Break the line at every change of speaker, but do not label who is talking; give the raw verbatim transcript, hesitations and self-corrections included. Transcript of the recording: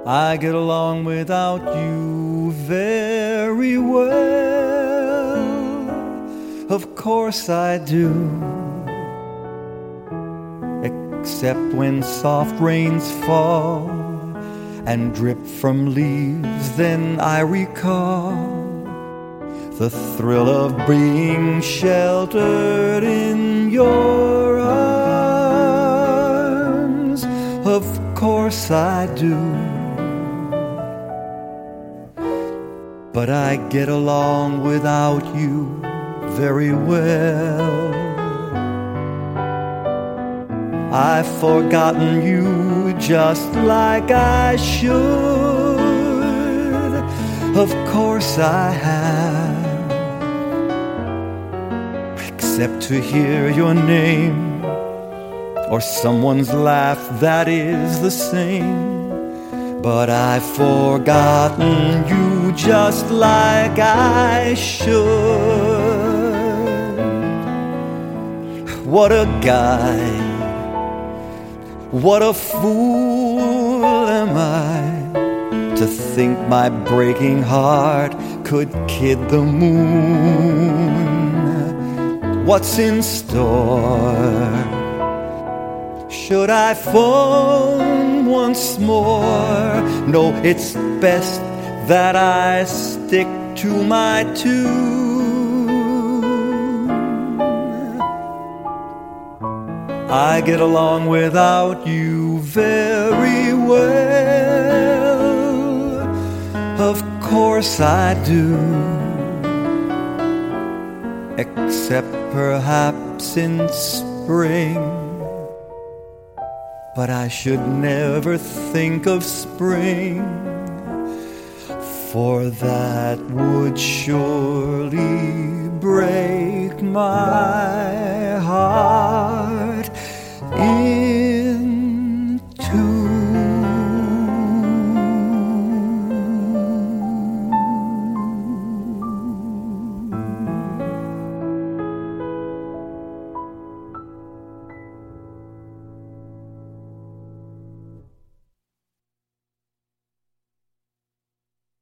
I get along without you very well. Of course I do. Except when soft rains fall and drip from leaves, then I recall the thrill of being sheltered in your arms. Of course I do. But I get along without you very well. I've forgotten you just like I should. Of course I have, except to hear your name or someone's laugh that is the same. But I've forgotten you just like I should. What a guy, what a fool am I to think my breaking heart could kid the moon. What's in store? Should I phone once more? No, it's best that I stick to my tune. I get along without you very well. Of course I do. Except perhaps in spring. But I should never think of spring, for that would surely break my heart.